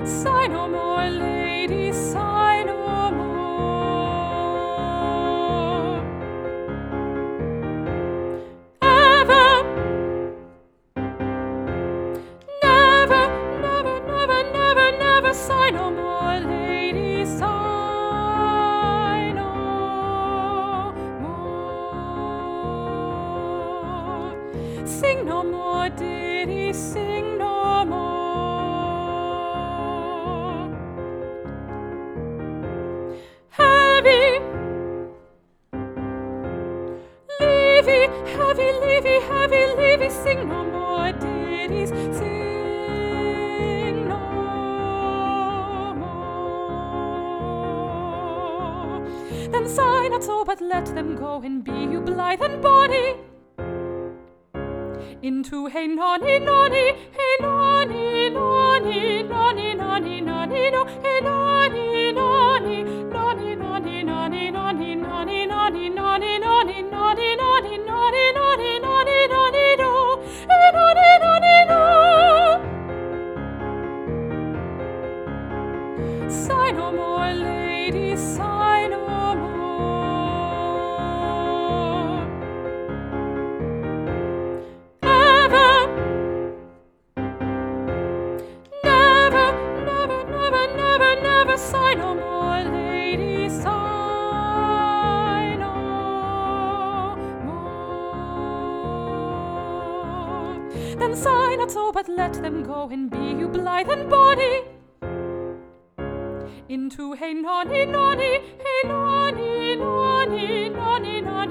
Sigh no more, lady, sigh no more. Ever, never, never, never, never, never sigh no more, lady, sigh no more. Sing no more, ditty, sing no more. Heavy, leavy, heavy, leavy, heavy, leavy, sing no more ditties, sing no more. Then sigh not so, but let them go, and be you blithe and bonny. Into hey nonny, nonny, hey nonny, nonny, nonny, nonny, nonny, no, hey nonny, nonny, nonny, nonny, nonny, nonny, nonny, nonny, nonny, nonny, nonny, nonny, nonny, nonny, nonny, nonny, no, hey nonny, nonny, no. Sigh no more, lady, sigh no more. Sigh no more, lady, sigh no more. Then sigh not so, but let them go, and be you blithe and bonny. Into hey nonny, nonny, hey nonny, nonny, nonny, nonny.